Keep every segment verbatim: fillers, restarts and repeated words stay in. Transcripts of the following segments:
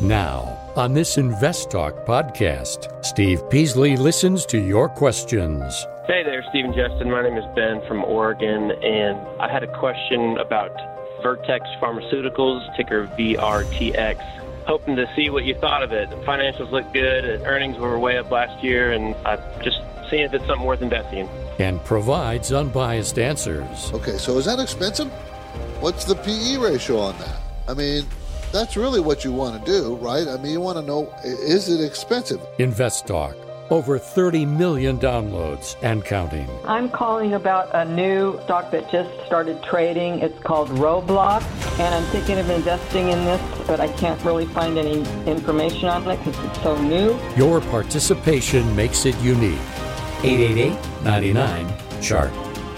Now, on this Invest Talk podcast, Steve Peasley listens to your questions. Hey there, Steve and Justin. My name is Ben from Oregon, and I had a question about Vertex Pharmaceuticals, ticker V R T X. Hoping to see what you thought of it. The financials look good, earnings were way up last year, and I'm just seeing if it's something worth investing in. And provides unbiased answers. Okay, so is that expensive? What's the P E ratio on that? I mean, that's really what you want to do, right? I mean, you want to know, is it expensive? Invest Talk. Over thirty million downloads and counting. I'm calling about a new stock that just started trading. It's called Roblox, and I'm thinking of investing in this, but I can't really find any information on it because it's so new. Your participation makes it unique. eight eight eight, nine nine, C H A R T.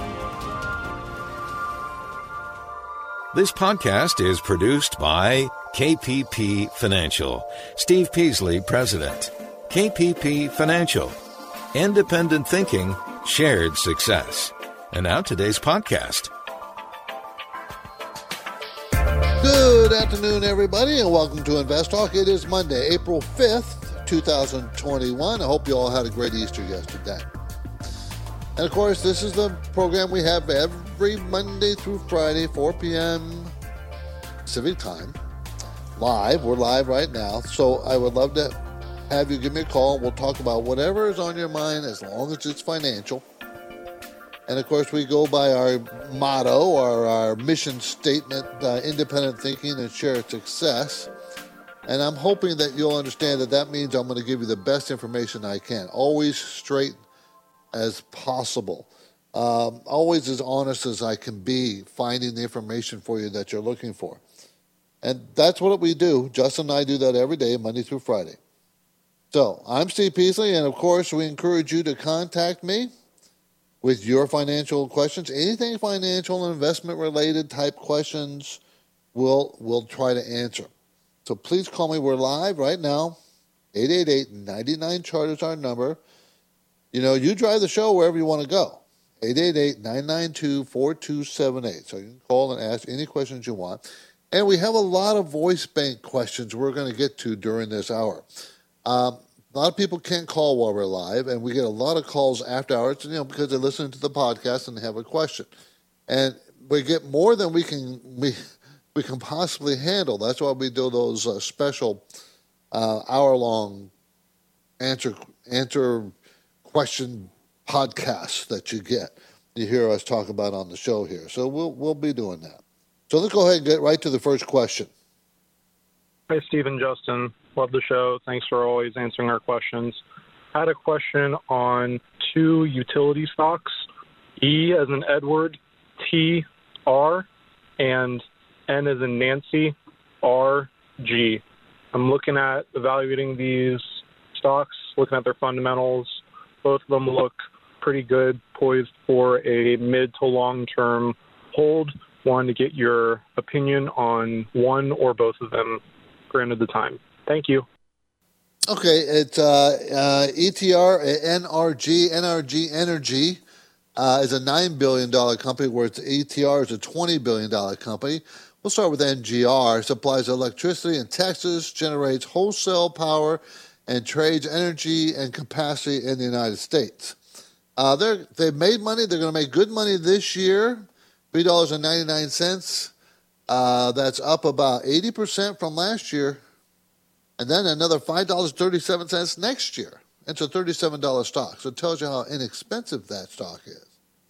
This podcast is produced by K P P Financial. Steve Peasley, President. K P P Financial. Independent thinking, shared success. And now today's podcast. Good afternoon, everybody, and welcome to Invest Talk. It is Monday, April fifth, twenty twenty-one. I hope you all had a great Easter yesterday. And, of course, this is the program we have every Monday through Friday, four p.m. Pacific time. Live. We're live right now. So I would love to have you give me a call. We'll talk about whatever is on your mind as long as it's financial. And, of course, we go by our motto or our mission statement, uh, independent thinking and shared success. And I'm hoping that you'll understand that that means I'm going to give you the best information I can, always straight as possible, um, always as honest as I can be, finding the information for you that you're looking for. And that's what we do. Justin and I do that every day, Monday through Friday. So I'm Steve Peasley, and of course, we encourage you to contact me with your financial questions. Anything financial, investment-related type questions, we'll, we'll try to answer. So please call me. We're live right now. eight eight eight, nine nine, C H A R T is our number. You know, you drive the show wherever you want to go. eight eight eight, nine nine two, four two seven eight. So you can call and ask any questions you want. And we have a lot of voice bank questions we're going to get to during this hour. Um, a lot of people can't call while we're live, and we get a lot of calls after hours, you know, because they're listening to the podcast and they have a question. And we get more than we can we we can possibly handle. That's why we do those uh, special uh, hour-long answer answer question podcasts that you get. You hear us talk about on the show here. So we'll we'll be doing that. So let's go ahead and get right to the first question. Hi, Steve and Justin. Love the show. Thanks for always answering our questions. I had a question on two utility stocks, E as in Edward, T, R, and N as in Nancy, R, G. I'm looking at evaluating these stocks, looking at their fundamentals. Both of them look pretty good, poised for a mid to long-term hold. Wanted to get your opinion on one or both of them, granted the time. Thank you. Okay, it's uh, uh, E T R, N R G. N R G Energy uh, is a nine billion dollars company, whereas E T R is a twenty billion dollars company. We'll start with N G R. It supplies electricity in Texas, generates wholesale power, and trades energy and capacity in the United States. Uh, they're, they've made money. They're going to make good money this year, three dollars and ninety-nine cents. Uh, that's up about eighty percent from last year. And then another five dollars and thirty-seven cents next year. It's a thirty-seven dollars stock. So it tells you how inexpensive that stock is.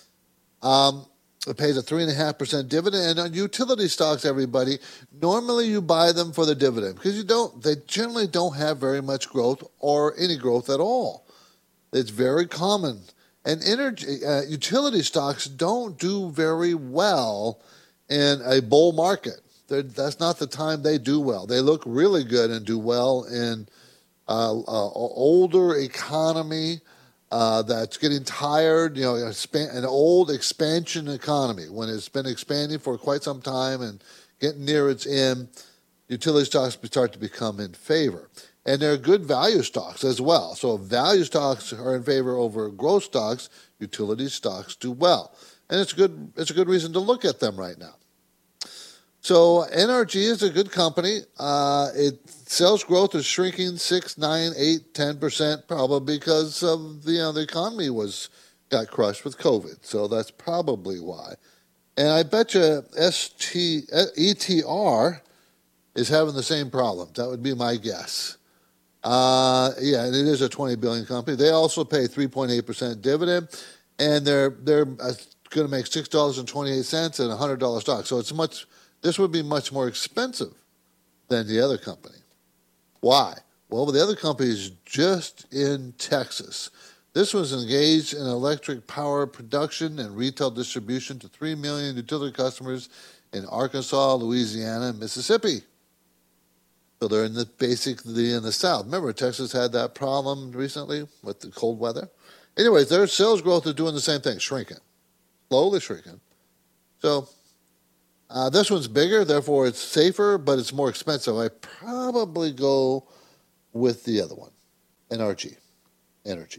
Um, it pays a three point five percent dividend. And on utility stocks, everybody, normally you buy them for the dividend because you don't. They generally don't have very much growth or any growth at all. It's very common. And energy uh, utility stocks don't do very well in a bull market. They're, that's not the time they do well. They look really good and do well in uh, uh, older economy uh, that's getting tired, you know, an old expansion economy. When it's been expanding for quite some time and getting near its end, utility stocks start to become in favor. And they're good value stocks as well. So if value stocks are in favor over growth stocks, utility stocks do well. And it's good. It's a good reason to look at them right now. So N R G is a good company. Uh, it sales growth is shrinking six, nine, eight, ten percent, probably because of the, you know, the economy was got crushed with COVID. So that's probably why. And I bet you S T, E T R is having the same problems. That would be my guess. Uh, yeah, and it is a twenty billion dollars company. They also pay three point eight percent dividend, and they're they're uh, going to make six dollars and twenty-eight cents and a one hundred dollars stock. So it's much. This would be much more expensive than the other company. Why? Well, the other company is just in Texas. This was engaged in electric power production and retail distribution to three million utility customers in Arkansas, Louisiana, and Mississippi. So they're in the basically in the South. Remember, Texas had that problem recently with the cold weather. Anyways, their sales growth is doing the same thing, shrinking, slowly shrinking. So uh, this one's bigger, therefore it's safer, but it's more expensive. I probably go with the other one, N R G, Energy.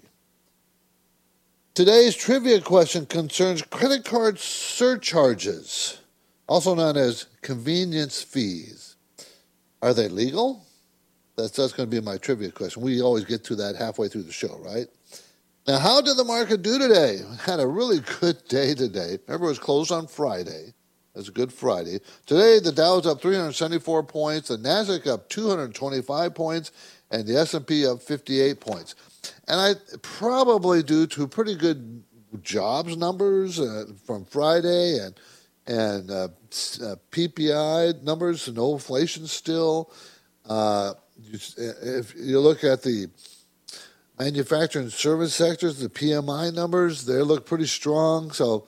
Today's trivia question concerns credit card surcharges, also known as convenience fees. Are they legal? That's, that's going to be my trivia question. We always get to that halfway through the show, right? Now, how did the market do today? Had a really good day today. Remember, it was closed on Friday. It was a good Friday. Today, the Dow's up three hundred seventy-four points, the Nasdaq up two hundred twenty-five points, and the S and P up fifty-eight points. And I probably due to pretty good jobs numbers uh, from Friday and and uh, uh, P P I numbers, no inflation still. Uh, you, if you look at the manufacturing service sectors, the P M I numbers, they look pretty strong. So,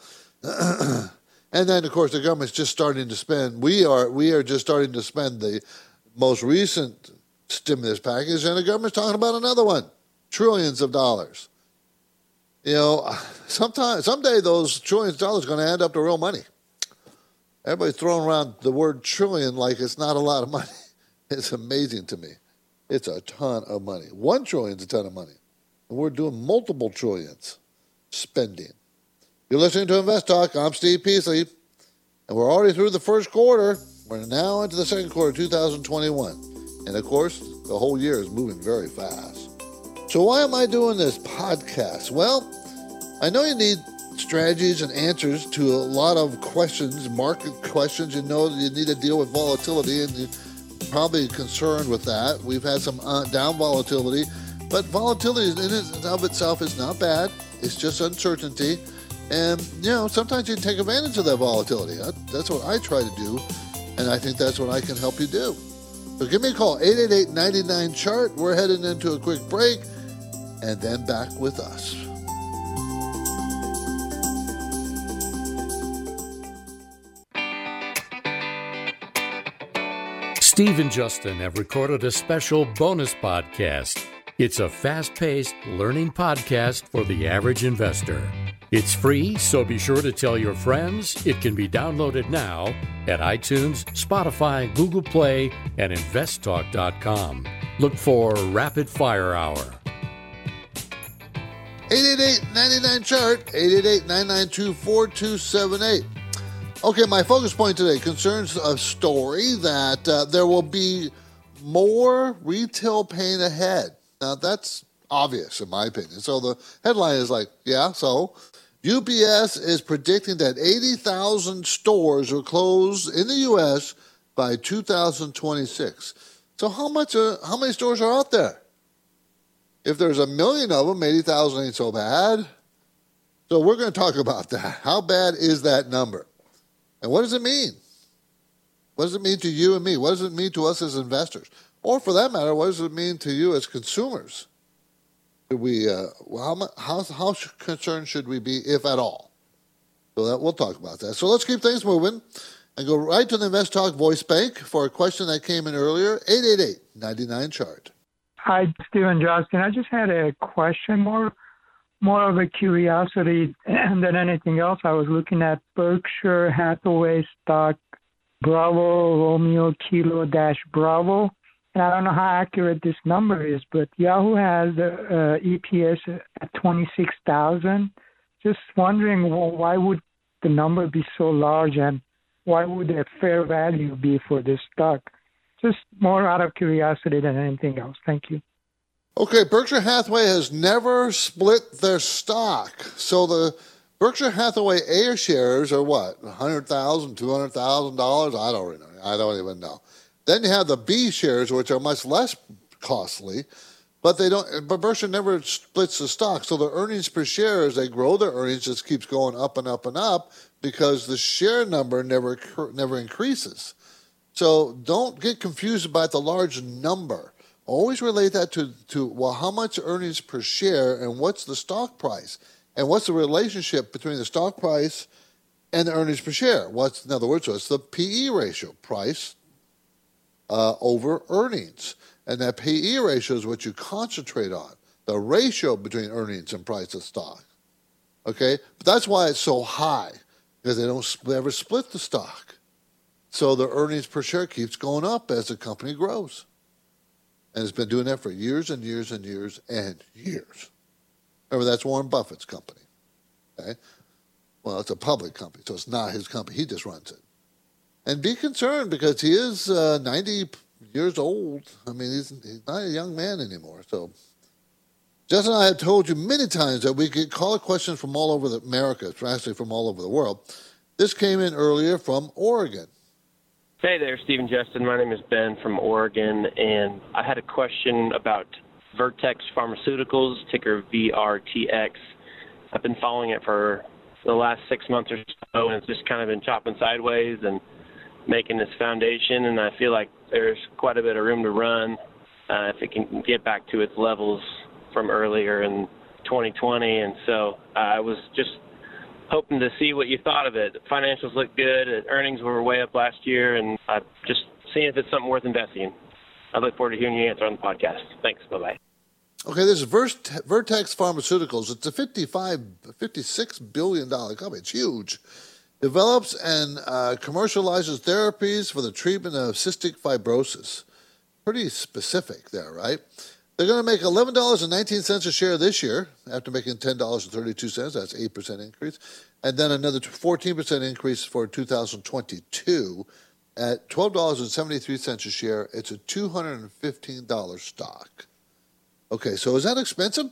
and then of course the government's just starting to spend. We are we are just starting to spend the most recent stimulus package, and the government's talking about another one, trillions of dollars. You know, sometime someday those trillions of dollars are going to add up to real money. Everybody's throwing around the word trillion like it's not a lot of money. It's amazing to me. It's a ton of money. One trillion is a ton of money. And we're doing multiple trillions spending. You're listening to Invest Talk. I'm Steve Peasley. And we're already through the first quarter. We're now into the second quarter of two thousand twenty-one. And of course, the whole year is moving very fast. So why am I doing this podcast? Well, I know you need strategies and answers to a lot of questions, market questions. You know you need to deal with volatility, and you're probably concerned with that. We've had some uh, down volatility, but volatility in and of itself is not bad. It's just uncertainty. And, you know, sometimes you can take advantage of that volatility. That's what I try to do, and I think that's what I can help you do. So give me a call, eight eight eight, nine nine, C H A R T. We're heading into a quick break, and then back with us. Steve and Justin have recorded a special bonus podcast. It's a fast-paced learning podcast for the average investor. It's free, so be sure to tell your friends. It can be downloaded now at iTunes, Spotify, Google Play, and invest talk dot com. Look for Rapid Fire Hour. eight eight eight, nine nine, C H A R T, eight eight eight, nine nine two, four two seven eight. Okay, my focus point today concerns a story that uh, there will be more retail pain ahead. Now, that's obvious in my opinion. So the headline is like, yeah, so U P S is predicting that eighty thousand stores will close in the U S by two thousand twenty-six. So how much? Uh, how many stores are out there? If there's a million of them, eighty thousand ain't so bad. So we're going to talk about that. How bad is that number? And what does it mean? What does it mean to you and me? What does it mean to us as investors? Or for that matter, what does it mean to you as consumers? Should we, uh, how, how, how concerned should we be, if at all? So that, we'll talk about that. So let's keep things moving and go right to the Invest Talk voice bank for a question that came in earlier, eight eight eight, nine nine, C H A R T. Hi, Stephen Justin. I just had a question, more more of a curiosity than anything else. I was looking at Berkshire Hathaway stock, Bravo Romeo Kilo dash Bravo. And I don't know how accurate this number is, but Yahoo has the uh, E P S at twenty-six thousand. Just wondering, well, why would the number be so large, and what would the fair value be for this stock? Just more out of curiosity than anything else. Thank you. Okay, Berkshire Hathaway has never split their stock. So the Berkshire Hathaway A shares are what? one hundred thousand dollars, two hundred thousand dollars? I don't really know. I don't even know. Then you have the B shares, which are much less costly, but they don't. But Berkshire never splits the stock. So the earnings per share, as they grow their earnings, just keeps going up and up and up because the share number never never increases. So don't get confused about the large number. Always relate that to, to, well, how much earnings per share and what's the stock price? And what's the relationship between the stock price and the earnings per share? What's, in other words, what's the P E ratio, price uh, over earnings? And that P E ratio is what you concentrate on, the ratio between earnings and price of stock. Okay? But that's why it's so high, because they don't ever split the stock. So the earnings per share keeps going up as the company grows. And it's been doing that for years and years and years and years. Remember, that's Warren Buffett's company. Okay? Well, it's a public company, so it's not his company. He just runs it. And be concerned because he is uh, ninety years old. I mean, he's, he's not a young man anymore. So Justin and I have told you many times that we get caller questions from all over the America, actually from all over the world. This came in earlier from Oregon. Hey there, Stephen Justin. My name is Ben from Oregon, and I had a question about Vertex Pharmaceuticals, ticker V R T X. I've been following it for the last six months or so, and it's just kind of been chopping sideways and making this foundation, and I feel like there's quite a bit of room to run uh, if it can get back to its levels from earlier in twenty twenty. And so uh, I was just hoping to see what you thought of it. The financials look good. Earnings were way up last year, and I'm just seeing if it's something worth investing in. I look forward to hearing your answer on the podcast. Thanks. Bye-bye. Okay, this is Vertex Pharmaceuticals. It's a fifty-five, fifty-six billion dollars company. It's huge. Develops and uh, commercializes therapies for the treatment of cystic fibrosis. Pretty specific there, right? They're going to make eleven dollars and nineteen cents a share this year after making ten dollars and thirty-two cents. That's an eight percent increase. And then another fourteen percent increase for two thousand twenty-two at twelve dollars and seventy-three cents a share. It's a two hundred fifteen dollars stock. Okay, so is that expensive?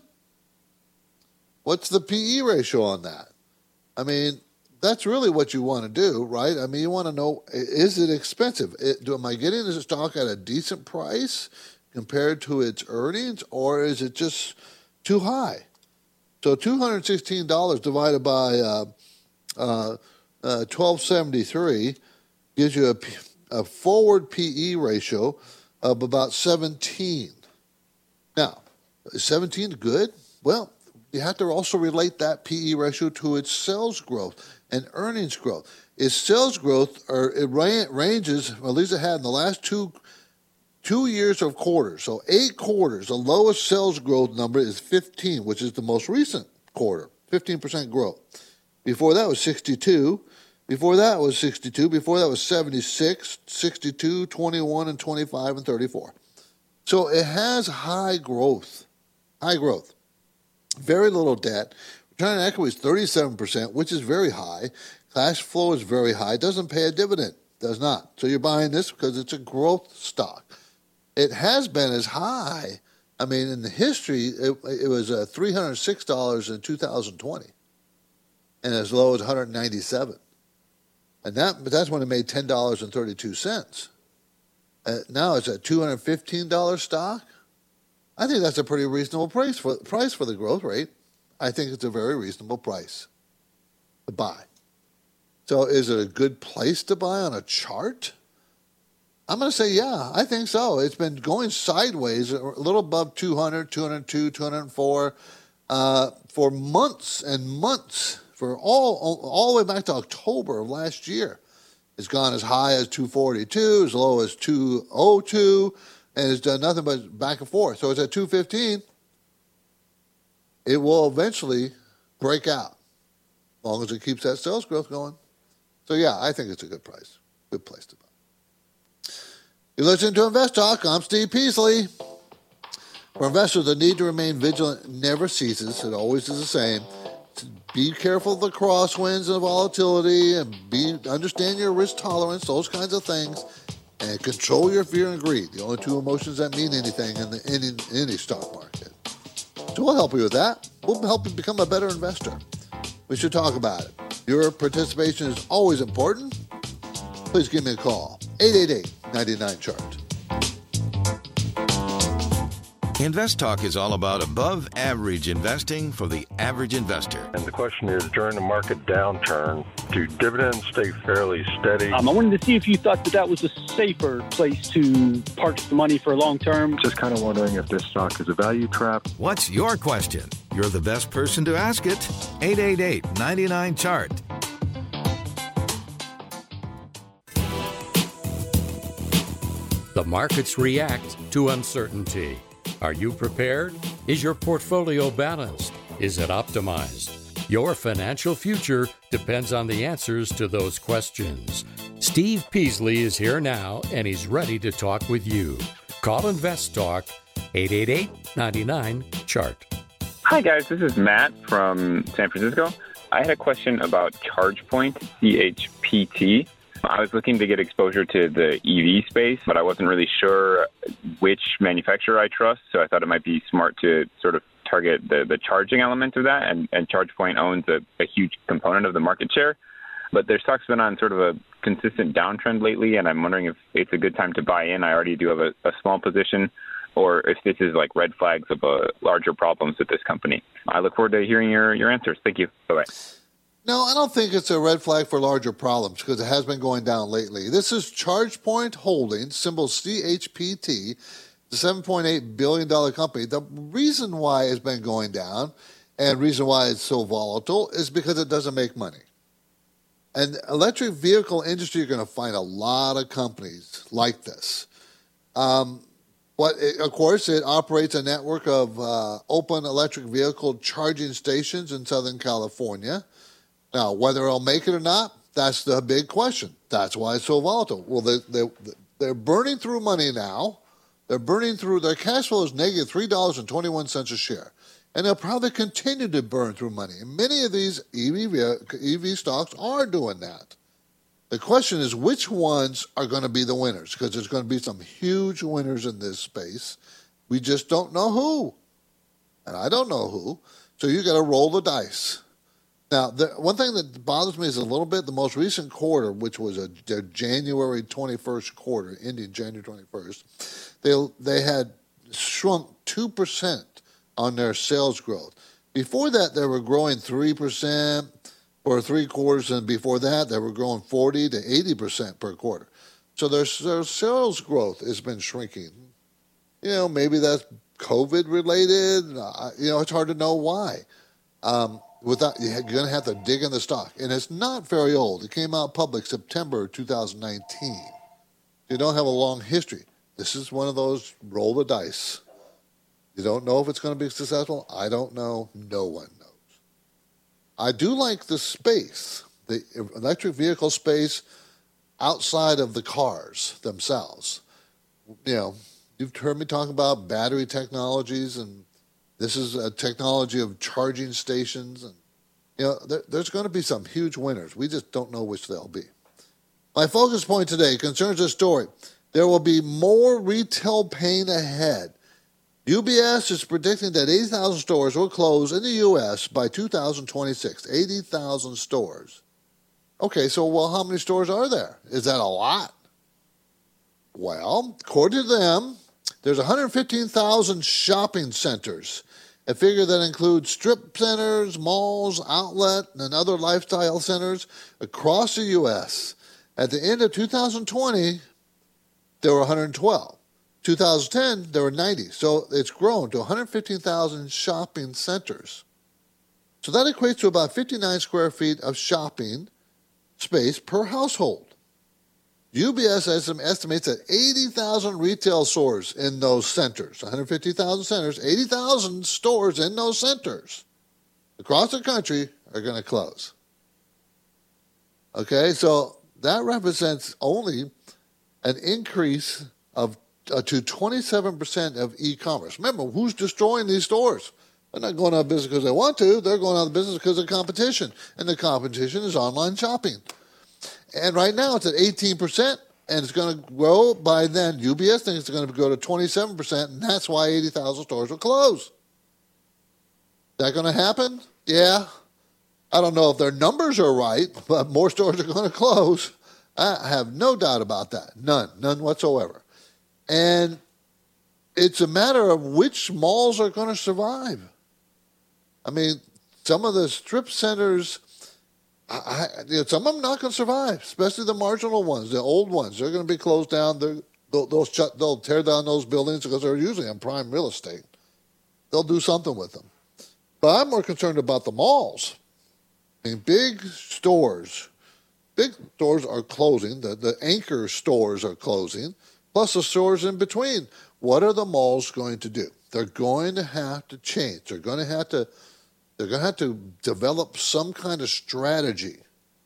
What's the P E ratio on that? I mean, that's really what you want to do, right? I mean, you want to know, is it expensive? It, do, am I getting this stock at a decent price compared to its earnings, or is it just too high? So two hundred sixteen dollars divided by uh, uh, uh, twelve seventy-three gives you a, a forward P E ratio of about seventeen. Now, is seventeen good? Well, you have to also relate that P E ratio to its sales growth and earnings growth. Its sales growth, or it ranges, at least it had in the last two Two years of quarters, so eight quarters. The lowest sales growth number is fifteen, which is the most recent quarter, fifteen percent growth. Before that was sixty-two. Before that was sixty-two. Before that was seventy-six, sixty-two, twenty-one, and twenty-five, and thirty-four. So it has high growth, high growth. Very little debt. Return on equity is thirty-seven percent, which is very high. Cash flow is very high. Doesn't pay a dividend. Does not. So you're buying this because it's a growth stock. It has been as high. I mean, in the history, it, it was uh, three hundred six dollars in two thousand twenty, and as low as one hundred ninety-seven dollars. And that, but that's when it made ten dollars and thirty-two cents. Uh, now it's a two hundred fifteen dollars stock. I think that's a pretty reasonable price for price for the growth rate. I think it's a very reasonable price to buy. So is it a good place to buy on a chart? I'm going to say, yeah, I think so. It's been going sideways, a little above two hundred, two hundred two, two hundred four uh, for months and months, for all all the way back to October of last year. It's gone as high as two forty-two, as low as two oh two, and it's done nothing but back and forth. So it's at two fifteen. It will eventually break out, as long as it keeps that sales growth going. So, yeah, I think it's a good price, good place to buy. You're listening to Invest Talk. I'm Steve Peasley. For investors, the need to remain vigilant never ceases. It always is the same. be careful of the crosswinds and volatility, and be understand your risk tolerance, those kinds of things, and control your fear and greed. The only two emotions that mean anything in, the, in, in any stock market. So we'll help you with that. We'll help you become a better investor. We should talk about it. Your participation is always important. Please give me a call. eight eight eight, nine nine, chart. Invest Talk is all about above average investing for the average investor. And the question is, during the market downturn, do dividends stay fairly steady? Um, I wanted to see if you thought that that was a safer place to park the money for long term. Just kind of wondering if this stock is a value trap. What's your question? You're the best person to ask it. eight eight eight, nine nine, chart. The markets react to uncertainty. Are you prepared? Is your portfolio balanced? Is it optimized? Your financial future depends on the answers to those questions. Steve Peasley is here now, and he's ready to talk with you. Call Invest Talk, eight eight eight, nine nine, chart. Hi, guys. This is Matt from San Francisco. I had a question about ChargePoint, C H P T. I was looking to get exposure to the E V space, but I wasn't really sure which manufacturer I trust, so I thought it might be smart to sort of target the, the charging element of that, and, and ChargePoint owns a, a huge component of the market share. But their stock's been on sort of a consistent downtrend lately, and I'm wondering if it's a good time to buy in. I already do have a, a small position, or if this is like red flags of uh, larger problems with this company. I look forward to hearing your, your answers. Thank you. Bye-bye. No, I don't think it's a red flag for larger problems because it has been going down lately. This is ChargePoint Holdings, symbol C H P T, the seven point eight billion dollars company. The reason why it's been going down and the reason why it's so volatile is because it doesn't make money. And electric vehicle industry, you're going to find a lot of companies like this. Um, but, it, of course, it operates a network of uh, open electric vehicle charging stations in Southern California. Now, whether it'll make it or not, that's the big question. That's why it's so volatile. Well, they, they, they're burning through money now. They're burning through, their cash flow is negative three dollars and twenty-one cents a share. And they'll probably continue to burn through money. And many of these E V, E V stocks are doing that. The question is, which ones are going to be the winners? Because there's going to be some huge winners in this space. We just don't know who. And I don't know who. So you got to roll the dice. Now, the one thing that bothers me is a little bit the most recent quarter, which was a, a January twenty-first quarter, ending January twenty-first, they they had shrunk two percent on their sales growth. Before that, they were growing three percent for three quarters, and before that, they were growing forty to eighty percent per quarter. So their, their sales growth has been shrinking. You know, maybe that's COVID-related. Uh, you know, it's hard to know why. Um, Without, you're going to have to dig in the stock. And it's not very old. It came out public September two thousand nineteen. You don't have a long history. This is one of those roll the dice. You don't know if it's going to be successful. I don't know. No one knows. I do like the space, the electric vehicle space outside of the cars themselves. You know, you've heard me talk about battery technologies, and this is a technology of charging stations. And, you know, there, there's going to be some huge winners. We just don't know which they'll be. My focus point today concerns a story. There will be more retail pain ahead. U B S is predicting that eighty thousand stores will close in the U S by two thousand twenty-six. eighty thousand stores. Okay, so, well, how many stores are there? Is that a lot? Well, according to them, there's one hundred fifteen thousand shopping centers, a figure that includes strip centers, malls, outlet, and other lifestyle centers across the U S. At the end of two thousand twenty, there were one hundred twelve. two thousand ten, there were ninety. So it's grown to one hundred fifteen thousand shopping centers. So that equates to about fifty-nine square feet of shopping space per household. U B S estimates that eighty thousand retail stores in those centers, one hundred fifty thousand centers, eighty thousand stores in those centers across the country are going to close. Okay, so that represents only an increase of uh, to twenty-seven percent of e-commerce. Remember, who's destroying these stores? They're not going out of business because they want to. They're going out of business because of competition. And the competition is online shopping. And right now it's at eighteen percent, and it's going to grow by then. U B S thinks it's going to go to twenty-seven percent, and that's why eighty thousand stores will close. Is that going to happen? Yeah. I don't know if their numbers are right, but more stores are going to close. I have no doubt about that. None. None whatsoever. And it's a matter of which malls are going to survive. I mean, some of the strip centers, I, you know, some of them not going to survive, especially the marginal ones, the old ones. They're going to be closed down. They're, they'll, they'll, shut, they'll tear down those buildings because they're usually on prime real estate. They'll do something with them. But I'm more concerned about the malls. I mean, big stores, big stores are closing. The, the anchor stores are closing, plus the stores in between. What are the malls going to do? They're going to have to change. They're going to have to They're going to have to develop some kind of strategy,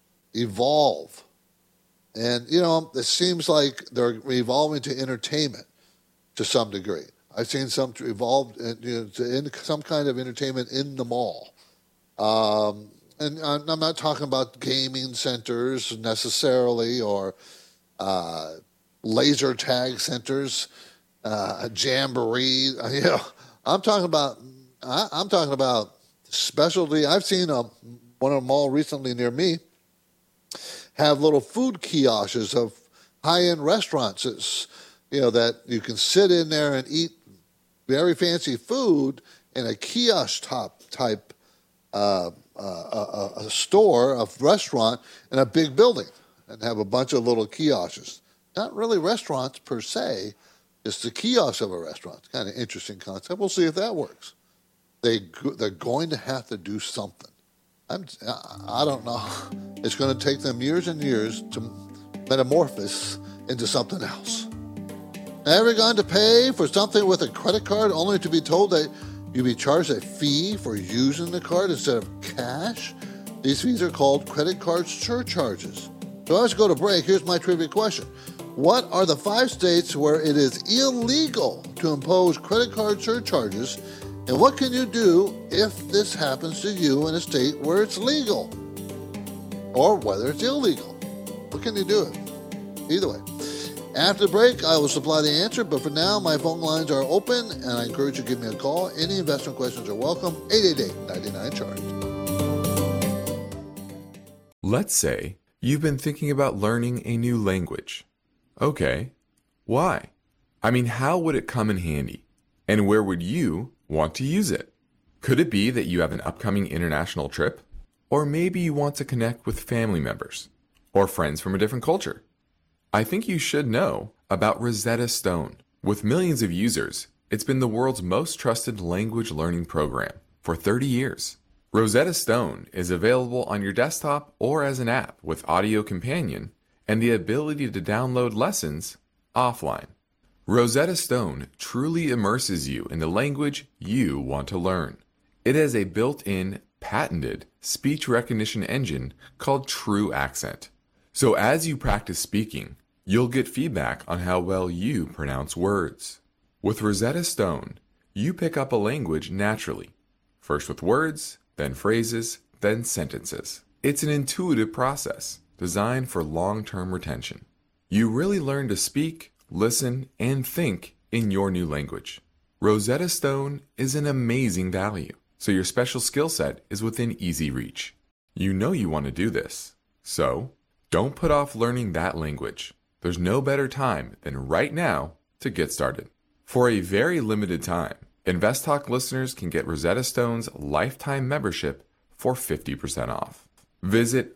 evolve. And, you know, it seems like they're evolving to entertainment to some degree. I've seen some evolve you know, to in some kind of entertainment in the mall. Um, and I'm not talking about gaming centers necessarily or uh, laser tag centers, uh, a jamboree. You know, I'm talking about. I, I'm talking about. Specialty, I've seen a, one of them all recently near me have little food kiosks of high-end restaurants. It's, you know, that you can sit in there and eat very fancy food in a kiosk top type uh, uh, a, a store, a restaurant in a big building, and have a bunch of little kiosks. Not really restaurants per se, it's the kiosk of a restaurant. It's kind of interesting concept. We'll see if that works. They, they're going to have to do something. I'm, I don't know. It's going to take them years and years to metamorphose into something else. Ever gone to pay for something with a credit card only to be told that you'll be charged a fee for using the card instead of cash? These fees are called credit card surcharges. So let's go to break. Here's my trivia question. What are the five states where it is illegal to impose credit card surcharges? And what can you do if this happens to you in a state where it's legal? Or whether it's illegal? What can you do? Either way. After the break, I will supply the answer, but for now, my phone lines are open, and I encourage you to give me a call. Any investment questions are welcome. eight eight eight, nine nine, C H A R T. Let's say you've been thinking about learning a new language. Okay, why? I mean, how would it come in handy? And where would you want to use it? Could it be that you have an upcoming international trip? Or maybe you want to connect with family members or friends from a different culture? I think you should know about Rosetta Stone. With millions of users, it's been the world's most trusted language learning program for thirty years. Rosetta Stone is available on your desktop or as an app with Audio Companion and the ability to download lessons offline. Rosetta Stone truly immerses you in the language you want to learn. It has a built-in, patented speech recognition engine called True Accent. So as you practice speaking, you'll get feedback on how well you pronounce words. With Rosetta Stone, you pick up a language naturally, first with words, then phrases, then sentences. It's an intuitive process designed for long-term retention. You really learn to speak, listen, and think in your new language. Rosetta Stone is an amazing value, so your special skill set is within easy reach. You know you want to do this, so don't put off learning that language. There's no better time than right now to get started. For a very limited time, InvestTalk listeners can get Rosetta Stone's lifetime membership for fifty percent off. Visit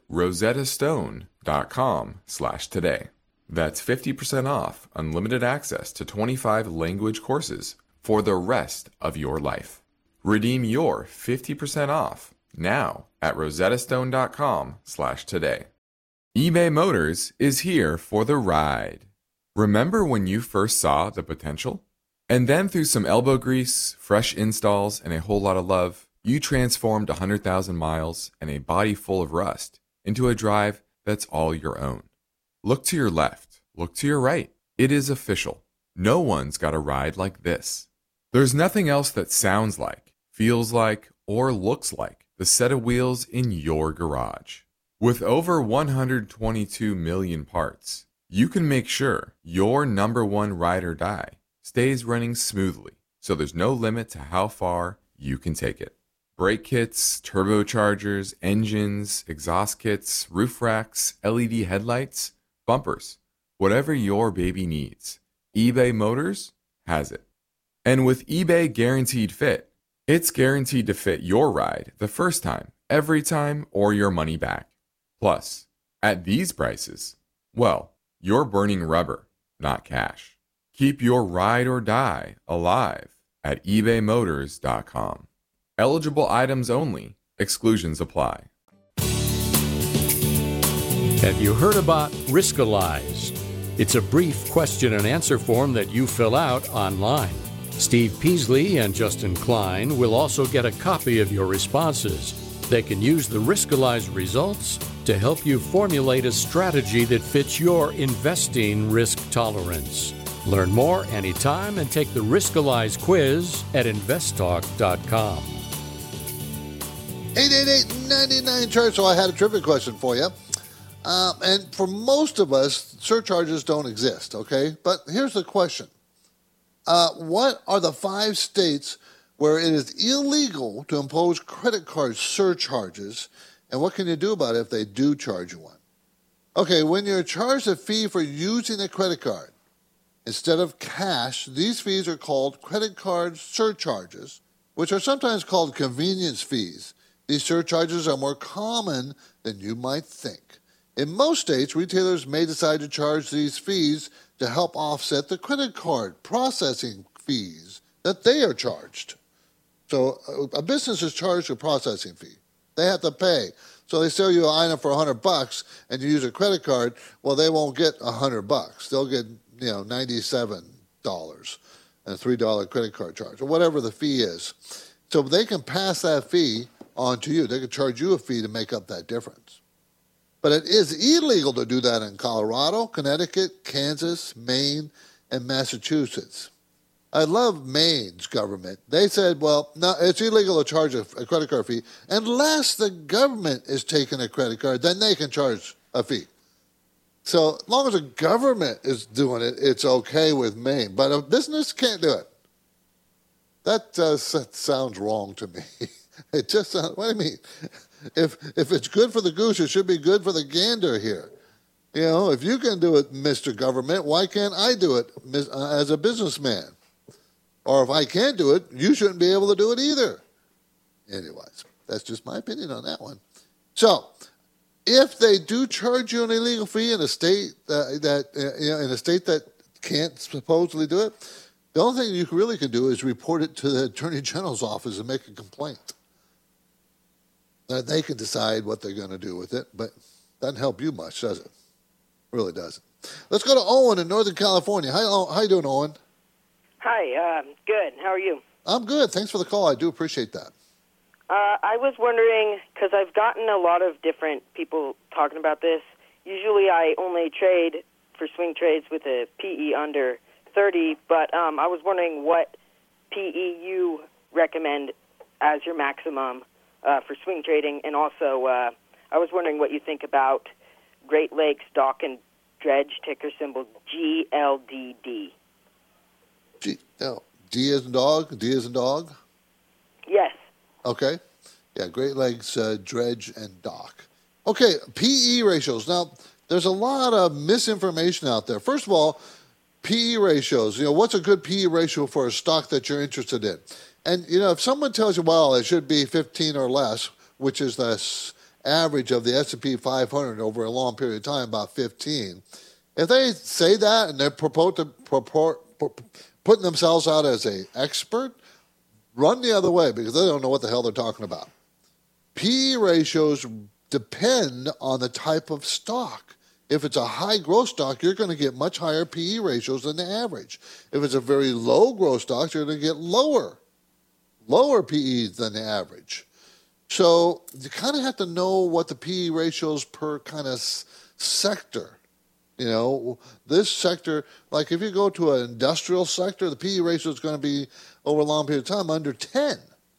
rosettastone.com slash today. That's fifty percent off unlimited access to twenty-five language courses for the rest of your life. Redeem your fifty percent off now at rosettastone.com slash today. eBay Motors is here for the ride. Remember when you first saw the potential? And then through some elbow grease, fresh installs, and a whole lot of love, you transformed one hundred thousand miles and a body full of rust into a drive that's all your own. Look to your left. Look to your right. It is official. No one's got a ride like this. There's nothing else that sounds like, feels like, or looks like the set of wheels in your garage. With over one hundred twenty-two million parts, you can make sure your number one ride or die stays running smoothly, so there's no limit to how far you can take it. Brake kits, turbochargers, engines, exhaust kits, roof racks, L E D headlights, bumpers, whatever your baby needs, eBay Motors has it. And with eBay Guaranteed Fit, it's guaranteed to fit your ride the first time, every time, or your money back. Plus, at these prices, well, you're burning rubber, not cash. Keep your ride or die alive at ebay motors dot com. Eligible items only. Exclusions apply. Have you heard about Riskalyze? It's a brief question and answer form that you fill out online. Steve Peasley and Justin Klein will also get a copy of your responses. They can use the Riskalyze results to help you formulate a strategy that fits your investing risk tolerance. Learn more anytime and take the Riskalyze quiz at invest talk dot com. eight eight eight, nine nine, chart. So I had a trivia question for you. Um, and for most of us, surcharges don't exist, okay? But here's the question. Uh, what are the five states where it is illegal to impose credit card surcharges, and what can you do about it if they do charge you one? Okay, when you're charged a fee for using a credit card instead of cash, these fees are called credit card surcharges, which are sometimes called convenience fees. These surcharges are more common than you might think. In most states, retailers may decide to charge these fees to help offset the credit card processing fees that they are charged. So a business is charged a processing fee. They have to pay. So they sell you an item for one hundred bucks and you use a credit card, well, they won't get one hundred bucks. They'll get, you know, ninety-seven dollars and a three dollar credit card charge or whatever the fee is. So they can pass that fee on to you. They can charge you a fee to make up that difference. But it is illegal to do that in Colorado, Connecticut, Kansas, Maine, and Massachusetts. I love Maine's government. They said, well, no, it's illegal to charge a, a credit card fee unless the government is taking a credit card, then they can charge a fee. So as long as the government is doing it, it's okay with Maine. But a business can't do it. That, uh, that sounds wrong to me. It just sounds, what do you mean? If if it's good for the goose, it should be good for the gander here. You know, if you can do it, Mister Government, why can't I do it as a businessman? Or if I can't do it, you shouldn't be able to do it either. Anyways, that's just my opinion on that one. So, if they do charge you an illegal fee in a state uh, that uh, you know, in a state that can't supposedly do it, the only thing you really can do is report it to the Attorney General's office and make a complaint. Then they can decide what they're going to do with it, but it doesn't help you much, does it? Really doesn't. Let's go to Owen in Northern California. Hi, Owen. How you doing, Owen? Hi, uh, good. How are you? I'm good. Thanks for the call. I do appreciate that. Uh, I was wondering, because I've gotten a lot of different people talking about this. Usually I only trade for swing trades with a P E under thirty, but um, I was wondering what P E you recommend as your maximum uh, for swing trading, and also uh, I was wondering what you think about Great Lakes Dock and Dredge, ticker symbol G L D D. G, no, D as in dog? D as in dog? Yes. Okay. Yeah, Great Lakes, uh, Dredge, and Dock. Okay, P E ratios. Now, there's a lot of misinformation out there. First of all, P E ratios. You know, what's a good P E ratio for a stock that you're interested in? And, you know, if someone tells you, well, it should be fifteen or less, which is the average of the S and P five hundred over a long period of time, about fifteen, if they say that and they're purport to, purport, putting themselves out as an expert, run the other way because they don't know what the hell they're talking about. P E ratios depend on the type of stock. If it's a high growth stock, you're going to get much higher P E ratios than the average. If it's a very low growth stock, you're going to get lower, lower P Es than the average. So you kind of have to know what the P E ratios per kind of s- sector. You know, this sector, like if you go to an industrial sector, the P E ratio is going to be over a long period of time under ten.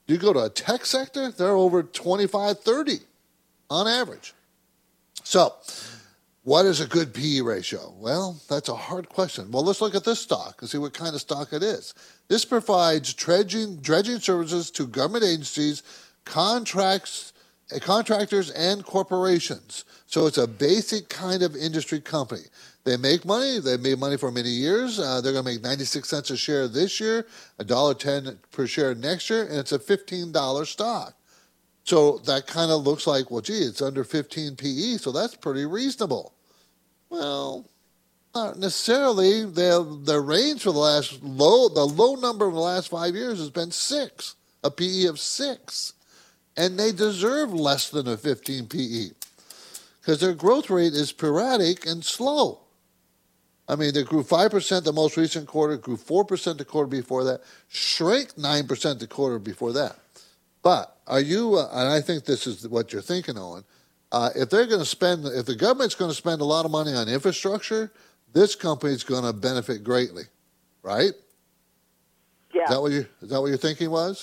You go to a tech sector, they're over twenty-five, thirty on average. So what is a good P E ratio? Well, that's a hard question. Well, let's look at this stock and see what kind of stock it is. This provides dredging, dredging services to government agencies, contracts, contractors, and corporations. So it's a basic kind of industry company. They make money. They've made money for many years. Uh, they're going to make ninety-six cents a share this year, one dollar ten per share next year, and it's a fifteen dollars stock. So that kind of looks like, well, gee, it's under fifteen P E, so that's pretty reasonable. Well, not necessarily. The the range for the last low, the low number of the last five years has been six, a P E of six, and they deserve less than a fifteen P E because their growth rate is sporadic and slow. I mean, they grew five percent the most recent quarter, grew four percent the quarter before that, shrank nine percent the quarter before that. But are you, uh, and I think this is what you're thinking, Owen, uh, if they're going to spend, if the government's going to spend a lot of money on infrastructure, this company's going to benefit greatly, right? Yeah. Is that what you, is that what your thinking was?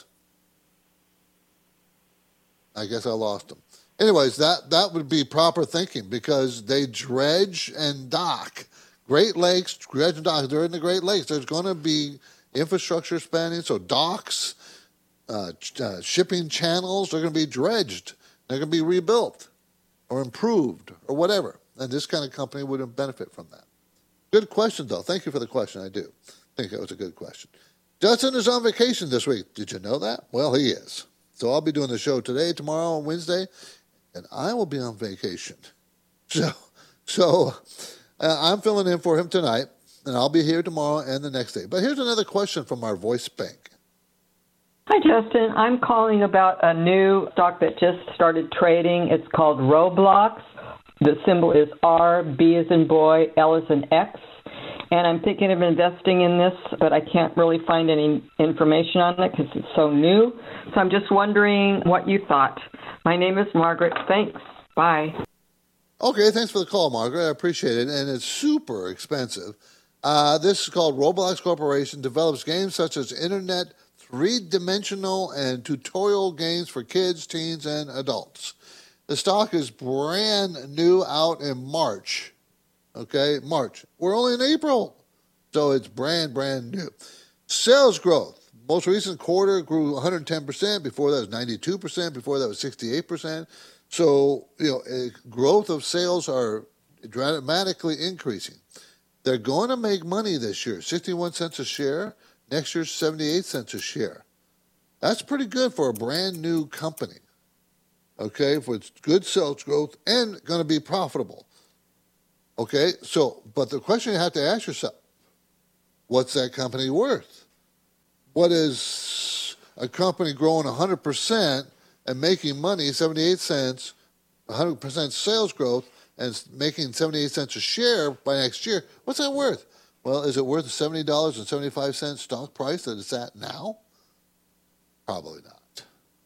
I guess I lost him. Anyways, that, that would be proper thinking because they dredge and dock. Great Lakes, dredge and dock, they're in the Great Lakes. There's going to be infrastructure spending, so docks, uh, uh, shipping channels, they're going to be dredged. They're going to be rebuilt or improved or whatever. And this kind of company would benefit from that. Good question, though. Thank you for the question. I do think it was a good question. Justin is on vacation this week. Did you know that? Well, he is. So I'll be doing the show today, tomorrow, and Wednesday, and I will be on vacation. So, so uh, I'm filling in for him tonight, and I'll be here tomorrow and the next day. But here's another question from our voice bank. Hi, Justin. I'm calling about a new stock that just started trading. It's called Roblox. The symbol is R, B as in boy, L as in X. And I'm thinking of investing in this, but I can't really find any information on it because it's so new. So I'm just wondering what you thought. My name is Margaret. Thanks. Bye. Okay, thanks for the call, Margaret. I appreciate it. And it's super expensive. Uh, this is called Roblox Corporation, develops games such as Internet, three-dimensional, and tutorial games for kids, teens, and adults. The stock is brand new out in March. Okay, March. We're only in April, so it's brand, brand new. Sales growth. Most recent quarter grew one hundred ten percent. Before that was ninety-two percent. Before that was sixty-eight percent. So, you know, growth of sales are dramatically increasing. They're going to make money this year, sixty-one cents a share. Next year, seventy-eight cents a share. That's pretty good for a brand new company. Okay, for its good sales growth and going to be profitable. Okay, so, but the question you have to ask yourself, what's that company worth? What is a company growing one hundred percent and making money, seventy-eight cents, one hundred percent sales growth, and making seventy-eight cents a share by next year? What's that worth? Well, is it worth the seventy dollars and seventy-five cents stock price that it's at now? Probably not.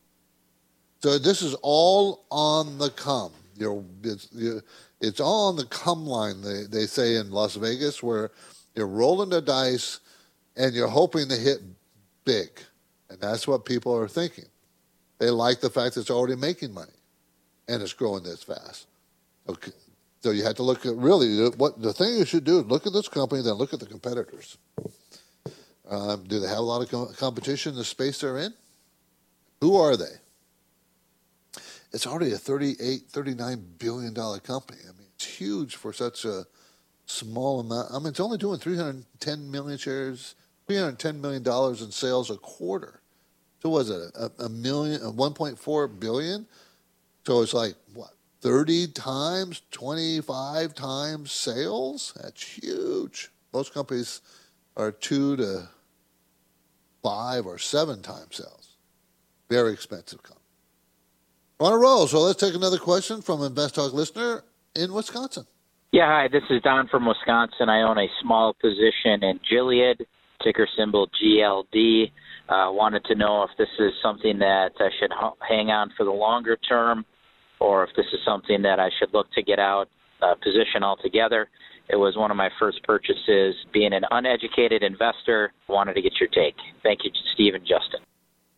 So this is all on the come. You're, it's, you're, it's all on the come line, they, they say in Las Vegas, where you're rolling the dice and you're hoping to hit big. And that's what people are thinking. They like the fact that it's already making money and it's growing this fast. Okay. So you have to look at really what the thing you should do is look at this company, then look at the competitors. Um, do they have a lot of co- competition in the space they're in? Who are they? It's already a thirty-eight, thirty-nine billion dollars company. I mean, it's huge for such a small amount. I mean, it's only doing three hundred ten million shares, three hundred ten million dollars in sales a quarter. So what is it, a, a million, a one point four billion? So it's like, what, thirty times, twenty-five times sales? That's huge. Most companies are two to five or seven times sales. Very expensive company. On a roll, so let's take another question from an Invest Talk listener in Wisconsin. Yeah, hi, this is Don from Wisconsin. I own a small position in Gilead, ticker symbol G L D. Uh, wanted to know if this is something that I should h- hang on for the longer term, or if this is something that I should look to get out uh, position altogether. It was one of my first purchases. Being an uneducated investor, wanted to get your take. Thank you, Steve and Justin.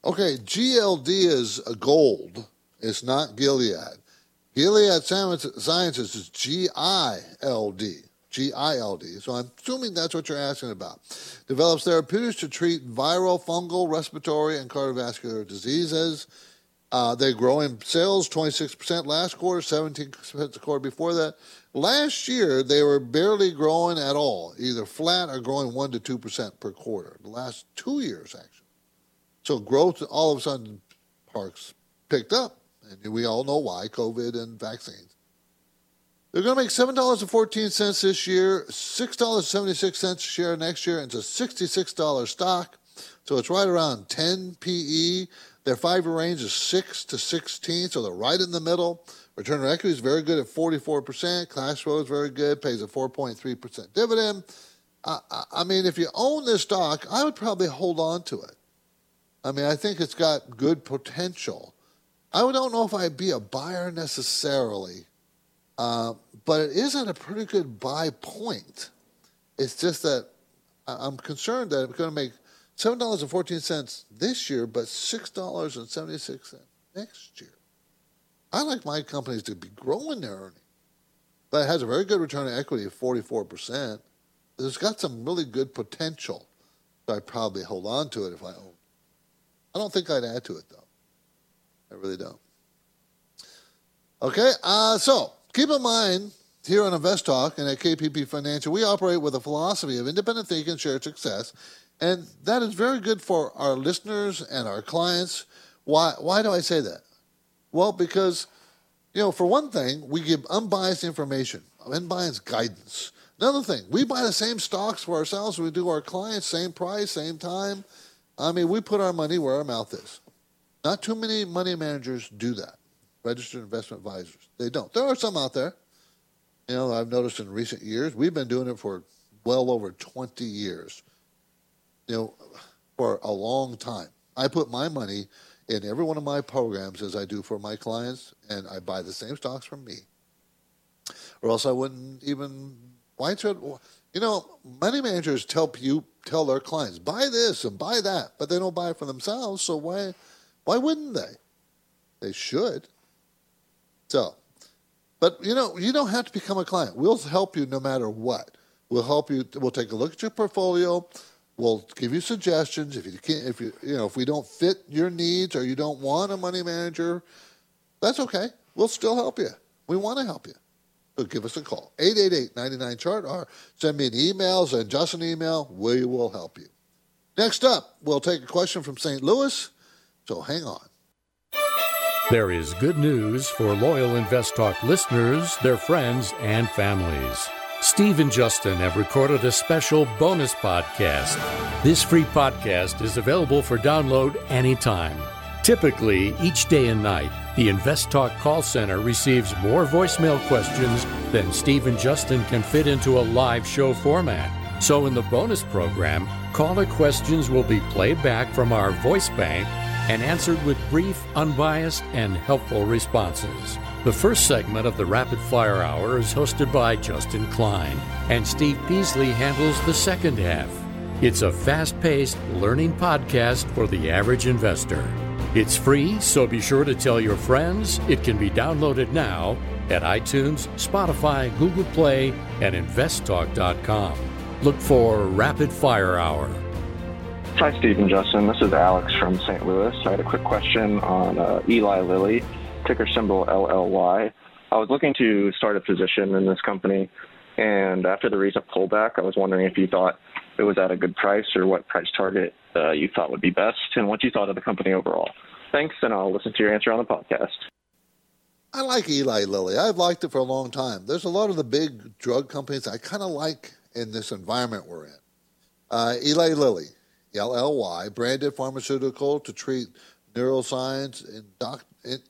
Okay, G L D is a gold. It's not Gilead. Gilead Sciences is G I L D. G I L D. So I'm assuming that's what you're asking about. Develops therapeutics to treat viral, fungal, respiratory, and cardiovascular diseases. Uh, they grow in sales twenty-six percent last quarter, seventeen percent the quarter before that. Last year, they were barely growing at all, either flat or growing one to two percent per quarter. The last two years, actually. So growth all of a sudden parks picked up. And we all know why, COVID and vaccines. They're going to make seven dollars and fourteen cents this year, six dollars and seventy-six cents a share next year, and it's a sixty-six dollars stock. So it's right around ten P E. Their five-year range is six to sixteen, so they're right in the middle. Return on equity is very good at forty-four percent. Cash flow is very good, pays a four point three percent dividend. I, I mean, if you own this stock, I would probably hold on to it. I mean, I think it's got good potential. I don't know if I'd be a buyer necessarily, uh, but it is at a pretty good buy point. It's just that I'm concerned that it's going to make seven dollars and fourteen cents this year, but six dollars and seventy-six cents next year. I like my companies to be growing their earnings, but it has a very good return on equity of forty-four percent. It's got some really good potential, so I'd probably hold on to it if I own. I don't think I'd add to it, though. I really don't. Okay, uh, so keep in mind, here on Invest Talk and at K P P Financial, we operate with a philosophy of independent thinking and shared success, and that is very good for our listeners and our clients. Why, why do I say that? Well, because, you know, for one thing, we give unbiased information, unbiased guidance. Another thing, we buy the same stocks for ourselves as we do our clients, same price, same time. I mean, we put our money where our mouth is. Not too many money managers do that, registered investment advisors. They don't. There are some out there. You know, I've noticed in recent years, we've been doing it for well over twenty years, you know, for a long time. I put my money in every one of my programs as I do for my clients, and I buy the same stocks from me. Or else I wouldn't even, why should, you know, money managers tell you, tell their clients, buy this and buy that, but they don't buy it for themselves, so why, why wouldn't they? They should. So, but, you know, you don't have to become a client. We'll help you no matter what. We'll help you, we'll take a look at your portfolio. We'll give you suggestions. If you can't, if you, you know, if we don't fit your needs or you don't want a money manager, that's okay. We'll still help you. We want to help you. So give us a call, eight eight eight, nine nine, chart, or send me an email, send just an email. We will help you. Next up, we'll take a question from Saint Louis, so hang on. There is good news for loyal Invest Talk listeners, their friends, and families. Steve and Justin have recorded a special bonus podcast. This free podcast is available for download anytime. Typically, each day and night, the Invest Talk call center receives more voicemail questions than Steve and Justin can fit into a live show format. So in the bonus program, caller questions will be played back from our voice bank and answered with brief, unbiased, and helpful responses. The first segment of the Rapid Fire Hour is hosted by Justin Klein, and Steve Peasley handles the second half. It's a fast-paced learning podcast for the average investor. It's free, so be sure to tell your friends. It can be downloaded now at iTunes, Spotify, Google Play, and invest talk dot com. Look for Rapid Fire Hour. Hi, Steve and Justin. This is Alex from Saint Louis. I had a quick question on uh, Eli Lilly, ticker symbol L L Y. I was looking to start a position in this company, and after the recent pullback, I was wondering if you thought it was at a good price or what price target uh, you thought would be best and what you thought of the company overall. Thanks, and I'll listen to your answer on the podcast. I like Eli Lilly. I've liked it for a long time. There's a lot of the big drug companies I kind of like in this environment we're in. Uh, Eli Lilly, L L Y, branded pharmaceutical to treat neuroscience, endoc-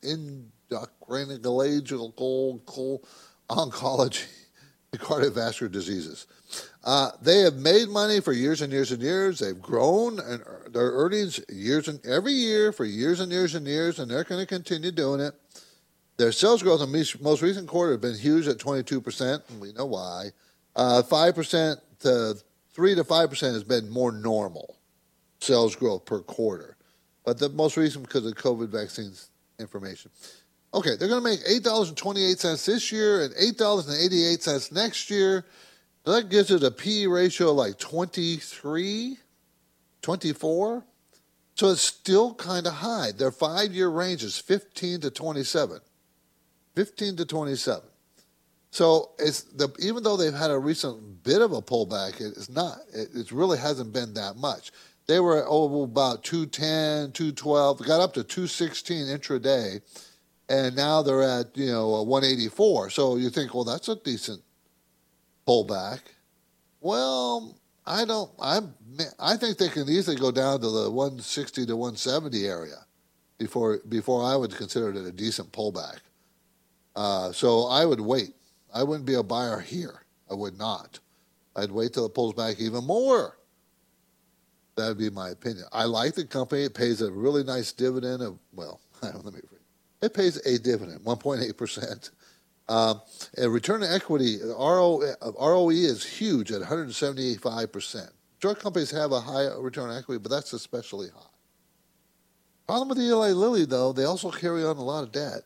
endocrinological oncology, and cardiovascular diseases. Uh, they have made money for years and years and years. They've grown and their earnings years and every year for years and years and years, and they're going to continue doing it. Their sales growth in the most recent quarter has been huge at twenty-two percent, and we know why. Uh, five percent to three to five percent has been more normal sales growth per quarter. but the most recent because of COVID vaccines information. Okay, they're going to make eight dollars and twenty-eight cents this year and eight dollars and eighty-eight cents next year. So that gives it a P E ratio like twenty-three, twenty-four. So it's still kind of high. Their five-year range is fifteen to twenty-seven. fifteen to twenty-seven. So it's the, even though they've had a recent bit of a pullback, it's not. It, it really hasn't been that much. They were oh, about two ten, two twelve, got up to two sixteen intraday, and now they're at, you know, one eighty-four. So you think, well, that's a decent pullback. Well, I don't. I I think they can easily go down to the one sixty to one seventy area before before I would consider it a decent pullback. Uh, so I would wait. I wouldn't be a buyer here. I would not. I'd wait till it pulls back even more. That would be my opinion. I like the company. It pays a really nice dividend of, well, let me read. It pays a dividend, one point eight percent. Um, and return on equity, R O E is huge at one seventy-five percent. Drug companies have a high return on equity, but that's especially high. Problem with Eli Lilly, though, they also carry on a lot of debt.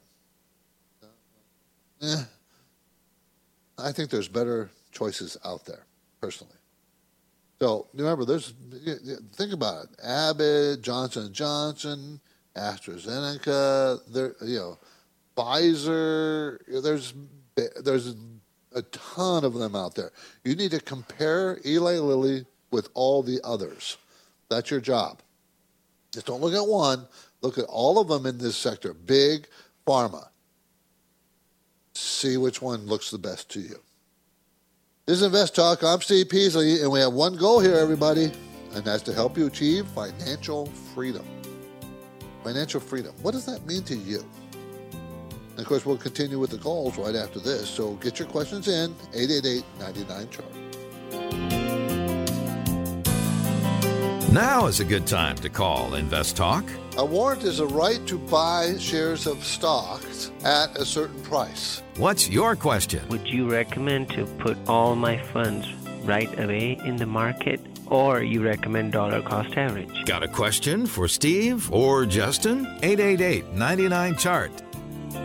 Eh, I think there's better choices out there, personally. So remember, there's think about it: Abbott, Johnson and Johnson, AstraZeneca, there, you know, Pfizer. There's there's a ton of them out there. You need to compare Eli Lilly with all the others. That's your job. Just don't look at one. Look at all of them in this sector. Big pharma. See which one looks the best to you. This is Invest Talk. I'm Steve Peasley, and we have one goal here, everybody, and that's to help you achieve financial freedom. Financial freedom. What does that mean to you? And, of course, we'll continue with the calls right after this. So get your questions in, eight eight eight, nine nine, C H A R T. Now is a good time to call Invest Talk. A warrant is a right to buy shares of stocks at a certain price. What's your question? Would you recommend to put all my funds right away in the market, or you recommend dollar cost average? Got a question for Steve or Justin? eight eight eight, nine nine, C H A R T.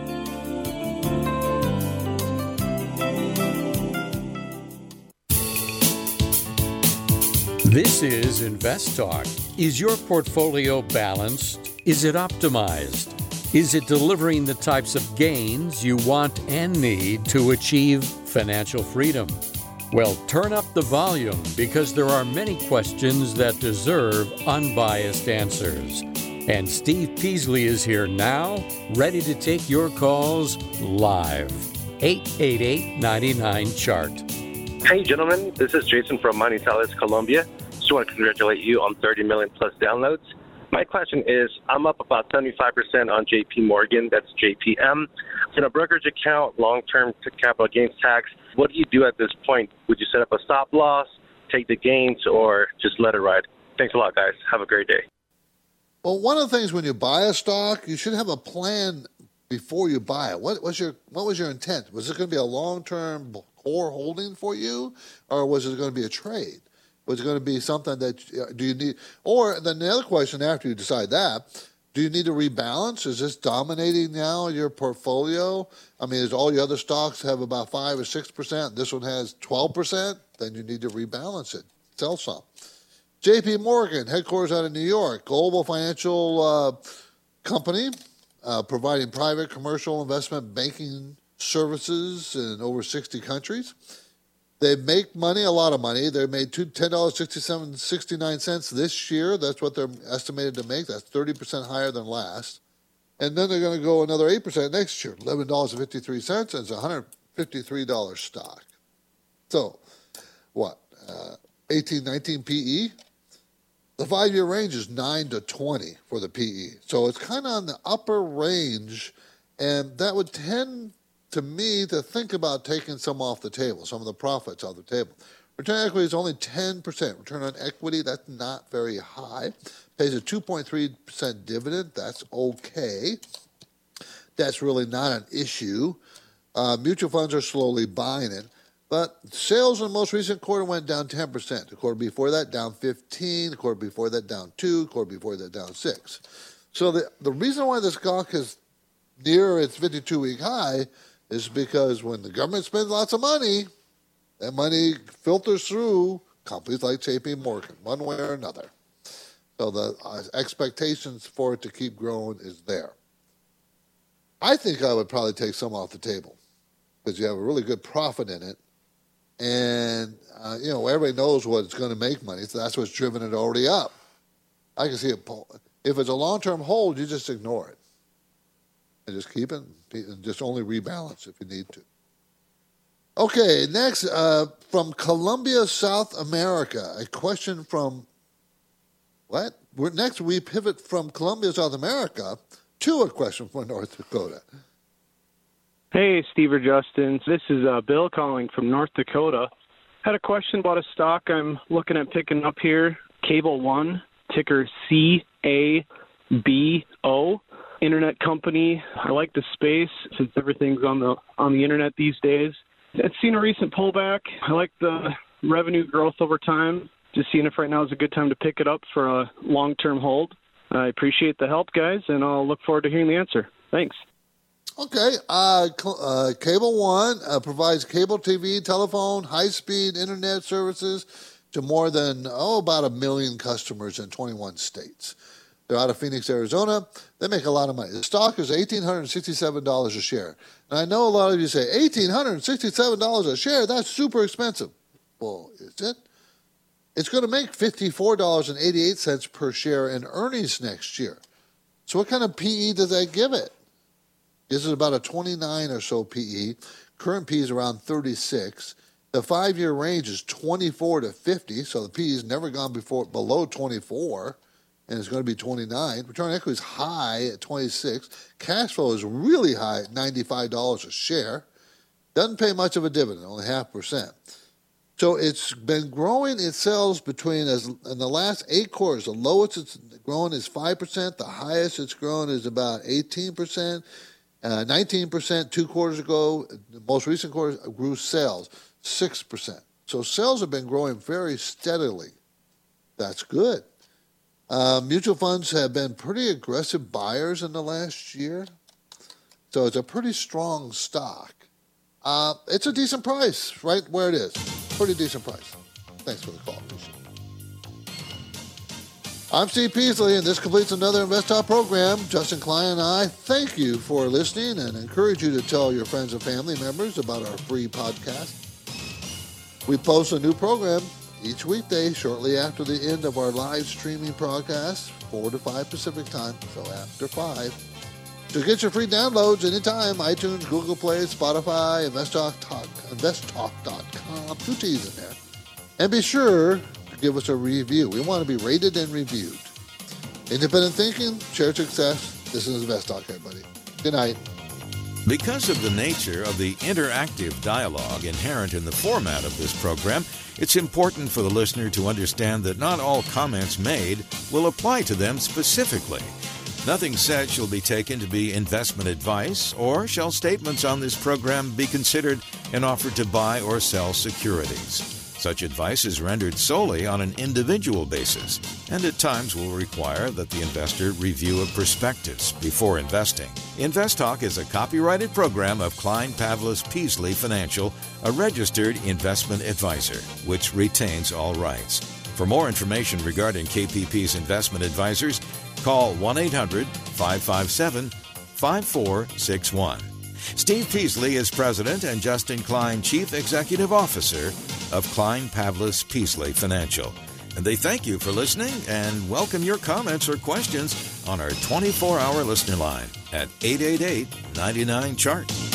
This is Invest Talk. Is your portfolio balanced? Is it optimized? Is it delivering the types of gains you want and need to achieve financial freedom? Well, turn up the volume because there are many questions that deserve unbiased answers. And Steve Peasley is here now, ready to take your calls live. eight eight eight, nine nine, C H A R T. Hey, gentlemen. This is Jason from Manizales, Colombia. Just want to congratulate you on thirty million plus downloads. My question is, I'm up about seventy-five percent on J P Morgan, that's J P M. In a brokerage account, long-term capital gains tax, what do you do at this point? Would you set up a stop loss, take the gains, or just let it ride? Thanks a lot, guys. Have a great day. Well, one of the things when you buy a stock, you should have a plan before you buy it. What was your what was your intent? Was it going to be a long-term core holding for you, or was it going to be a trade? Was it going to be something that, do you need, or then the other question after you decide that, do you need to rebalance? Is this dominating now your portfolio? I mean, is all your other stocks have about five or six percent? This one has twelve percent? Then you need to rebalance it. Sell some. J P Morgan, headquarters out of New York, global financial uh, company, uh, providing private commercial investment banking services in over sixty countries. They make money, a lot of money. They made ten dollars and sixty-seven cents, sixty-nine cents this year. That's what they're estimated to make. That's thirty percent higher than last. And then they're going to go another eight percent next year, eleven dollars and fifty-three cents. And it's a one hundred fifty-three dollars stock. So, what, uh, eighteen, nineteen P E? The five-year range is nine to twenty for the P E. So it's kind of on the upper range, and that would tend to me to think about taking some off the table, some of the profits off the table. Return on equity is only ten percent. Return on equity, that's not very high. Pays a two point three percent dividend. That's okay. That's really not an issue. Uh, mutual funds are slowly buying it. But sales in the most recent quarter went down ten percent. The quarter before that, down fifteen. The quarter before that, down two. The quarter before that, down six. So the, the reason why the stock is near its fifty-two-week high is because when the government spends lots of money, that money filters through companies like J P Morgan, one way or another. So the uh, expectations for it to keep growing is there. I think I would probably take some off the table because you have a really good profit in it. And, uh, you know, everybody knows what it's going to make money, so that's what's driven it already up. I can see it. If it's a long-term hold, you just ignore it. And just keep it and just only rebalance if you need to. Okay, next, uh, from Colombia, South America, a question from, what? We're, next, we pivot from Colombia, South America to a question from North Dakota. Hey, Steve or Justin. This is uh, Bill calling from North Dakota. Had a question about a stock I'm looking at picking up here, Cable One, ticker C A B O. Internet company. I like the space since everything's on the on the internet these days. It's seen a recent pullback. I like the revenue growth over time. Just seeing if right now is a good time to pick it up for a long-term hold. I appreciate the help, guys, and I'll look forward to hearing the answer. Thanks. Okay. Uh, uh, Cable One uh, provides cable T V, telephone, high-speed internet services to more than, oh, about a million customers in twenty-one states. They're out of Phoenix, Arizona. They make a lot of money. The stock is one thousand eight hundred sixty-seven dollars a share. And I know a lot of you say, one thousand eight hundred sixty-seven dollars a share? That's super expensive. Well, is it? It's going to make fifty-four dollars and eighty-eight cents per share in earnings next year. So what kind of P E does that give it? This is about a twenty-nine or so P E. Current P E is around thirty-six. The five-year range is twenty-four to fifty, so the P E has never gone before below twenty-four, and it's going to be twenty-nine. Return on equity is high at twenty-six. Cash flow is really high at ninety-five dollars a share. Doesn't pay much of a dividend, only half percent. So it's been growing its sales between, as in the last eight quarters, the lowest it's grown is five percent. The highest it's grown is about eighteen percent. Uh, nineteen percent two quarters ago. The most recent quarter grew sales six percent. So sales have been growing very steadily. That's good. Uh, mutual funds have been pretty aggressive buyers in the last year. So it's a pretty strong stock. Uh, it's a decent price, right where it is. Pretty decent price. Thanks for the call. Appreciate it. I'm Steve Peasley, and this completes another InvestTalk program. Justin Klein and I thank you for listening and encourage you to tell your friends and family members about our free podcast. We post a new program each weekday shortly after the end of our live streaming broadcast, four to five Pacific time, so after five. To get your free downloads anytime, iTunes, Google Play, Spotify, InvestTalk, InvestTalk dot com, two T's in there. And be sure to give us a review. We want to be rated and reviewed. Independent thinking, shared success. This is InvestTalk, everybody. Good night. Because of the nature of the interactive dialogue inherent in the format of this program, it's important for the listener to understand that not all comments made will apply to them specifically. Nothing said shall be taken to be investment advice, or shall statements on this program be considered an offer to buy or sell securities. Such advice is rendered solely on an individual basis, and at times will require that the investor review a prospectus before investing. InvestTalk is a copyrighted program of Klein Pavlis Peasley Financial, a registered investment advisor, which retains all rights. For more information regarding K P P's investment advisors, call one eight hundred five five seven five four six one. Steve Peasley is President and Justin Klein Chief Executive Officer of Klein Pavlis Peasley Financial. And they thank you for listening and welcome your comments or questions on our twenty-four hour listener line at eight eight eight, nine nine, C H A R T.